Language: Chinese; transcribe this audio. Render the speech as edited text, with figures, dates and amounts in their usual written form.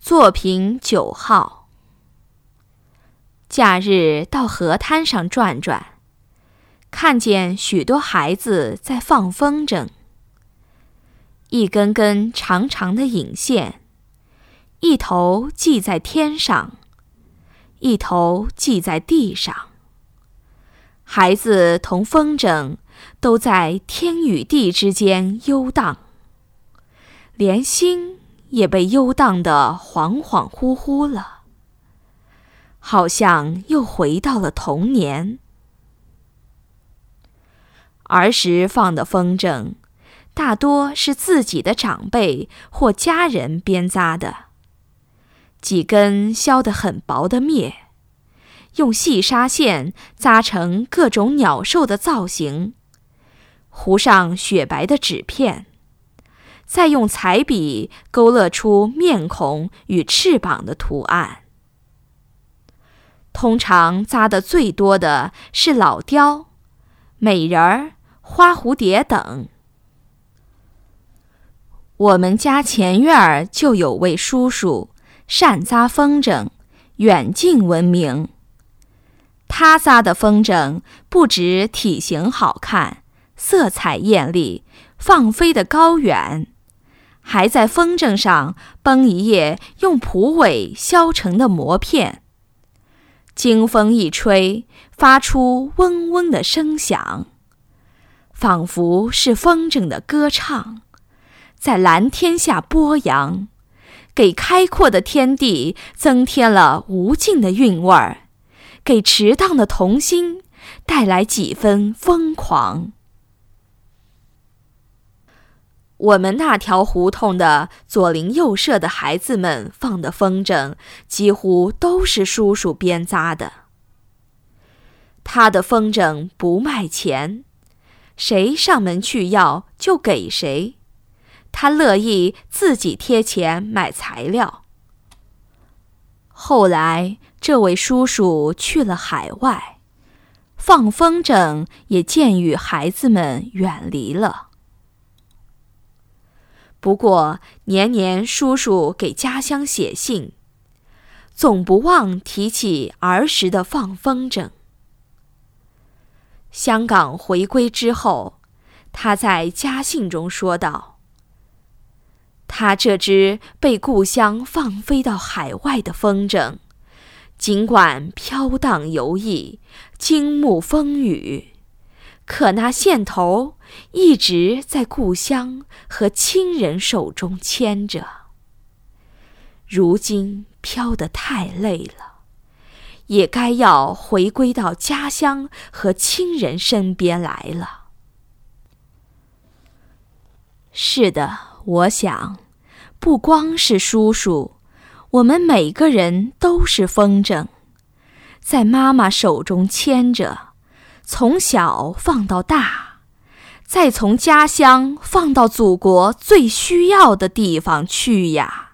作品9号。假日到河滩上转转，看见许多孩子在放风筝，一根根长长的引线，一头系在天上，一头系在地上。孩子同风筝都在天与地之间游荡，连心也被游荡得恍恍惚惚了，好像又回到了童年。儿时放的风筝，大多是自己的长辈或家人编扎的，几根削得很薄的篾，用细纱线扎成各种鸟兽的造型，糊上雪白的纸片，再用彩笔勾勒出面孔与翅膀的图案。通常扎得最多的是老雕、美人儿、花蝴蝶等。我们家前院就有位叔叔，善扎风筝，远近闻名。他扎的风筝不止体型好看，色彩艳丽，放飞得高远，还在风筝上绷一页用蒲苇削成的膜片，经风一吹，发出嗡嗡的声响，仿佛是风筝的歌唱，在蓝天下播扬，给开阔的天地增添了无尽的韵味儿，给迟荡的童心带来几分疯狂。我们那条胡同的左邻右舍的孩子们放的风筝，几乎都是叔叔编扎的。他的风筝不卖钱，谁上门去要就给谁，他乐意自己贴钱买材料。后来这位叔叔去了海外，放风筝也渐与孩子们远离了。不过年年叔叔给家乡写信，总不忘提起儿时的放风筝。香港回归之后，他在家信中说道，他这只被故乡放飞到海外的风筝，尽管飘荡游弋，经目风雨，可那线头一直在故乡和亲人手中牵着，如今飘得太累了，也该要回归到家乡和亲人身边来了。是的，我想，不光是叔叔，我们每个人都是风筝，在妈妈手中牵着，从小放到大，再从家乡放到祖国最需要的地方去呀。